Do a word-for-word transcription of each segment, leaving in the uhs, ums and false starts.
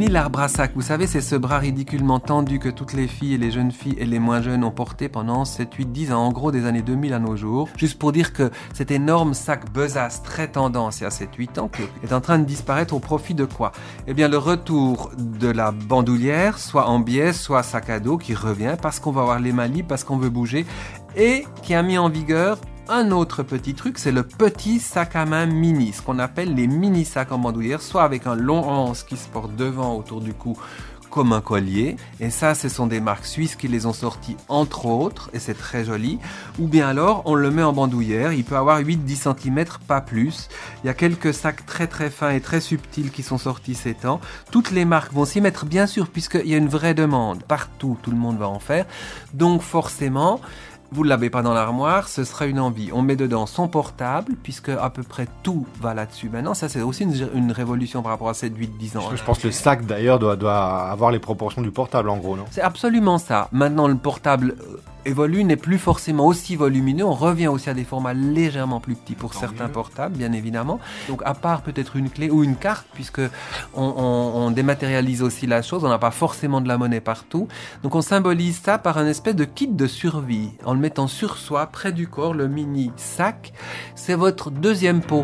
mini l'arbre à sac. Vous savez, c'est ce bras ridiculement tendu que toutes les filles et les jeunes filles et les moins jeunes ont porté pendant sept, huit, dix ans, en gros des années deux mille à nos jours. Juste pour dire que cet énorme sac besace très tendance il y a sept, huit ans est en train de disparaître au profit de quoi? Eh bien, le retour de la bandoulière, soit en biais, soit sac à dos, qui revient parce qu'on va avoir les mains libres, parce qu'on veut bouger, et qui a mis en vigueur un autre petit truc, c'est le petit sac à main mini, ce qu'on appelle les mini sacs en bandoulière, soit avec un long anse qui se porte devant autour du cou comme un collier, et ça ce sont des marques suisses qui les ont sortis entre autres, et c'est très joli, ou bien alors on le met en bandoulière, il peut avoir huit à dix centimètres, pas plus. Il y a quelques sacs très très fins et très subtils qui sont sortis ces temps. Toutes les marques vont s'y mettre bien sûr, puisqu'il y a une vraie demande, partout tout le monde va en faire, donc forcément vous ne l'avez pas dans l'armoire, ce sera une envie. On met dedans son portable, puisque à peu près tout va là-dessus. Maintenant, ça c'est aussi une, une révolution par rapport à sept, huit, dix ans. Je, je pense que le sac d'ailleurs doit, doit avoir les proportions du portable en gros, non? C'est absolument ça. Maintenant, le portable évolue, n'est plus forcément aussi volumineux. On revient aussi à des formats légèrement plus petits pour Tant certains mieux. portables, bien évidemment. Donc à part peut-être une clé ou une carte, puisque on, on, on dématérialise aussi la chose, on n'a pas forcément de la monnaie partout. Donc on symbolise ça par un espèce de kit de survie, en le mettant sur soi, près du corps, le mini sac. C'est votre deuxième peau.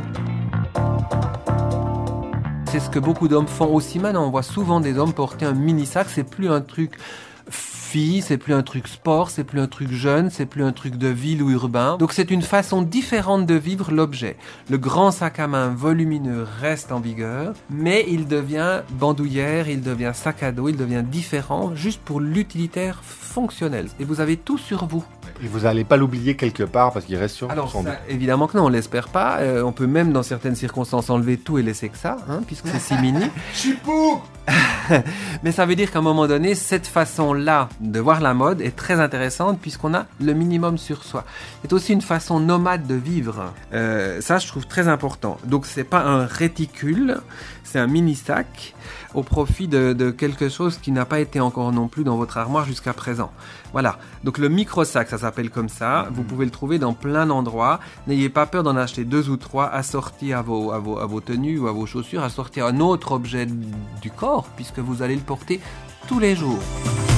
C'est ce que beaucoup d'hommes font aussi maintenant. On voit souvent des hommes porter un mini sac, c'est plus un truc fille, c'est plus un truc sport, c'est plus un truc jeune, c'est plus un truc de ville ou urbain. Donc c'est une façon différente de vivre l'objet. Le grand sac à main volumineux reste en vigueur, mais il devient bandoulière, il devient sac à dos, il devient différent juste pour l'utilitaire fonctionnel. Et vous avez tout sur vous. Et vous n'allez pas l'oublier quelque part parce qu'il reste sur Alors, son ça, évidemment que non, on l'espère pas. Euh, on peut même dans certaines circonstances enlever tout et laisser que ça, hein, puisque c'est si mini. Chipou. Mais ça veut dire qu'à un moment donné, cette façon-là de voir la mode est très intéressante puisqu'on a le minimum sur soi. C'est aussi une façon nomade de vivre. Euh, ça, je trouve très important. Donc, c'est pas un réticule, c'est un mini sac au profit de, de quelque chose qui n'a pas été encore non plus dans votre armoire jusqu'à présent. Voilà. Donc, le micro-sac, ça s'appelle comme ça. Vous pouvez le trouver dans plein d'endroits. N'ayez pas peur d'en acheter deux ou trois assortis à vos, à vos, à vos tenues ou à vos chaussures, assortis à un autre objet du corps puisque vous allez le porter tous les jours.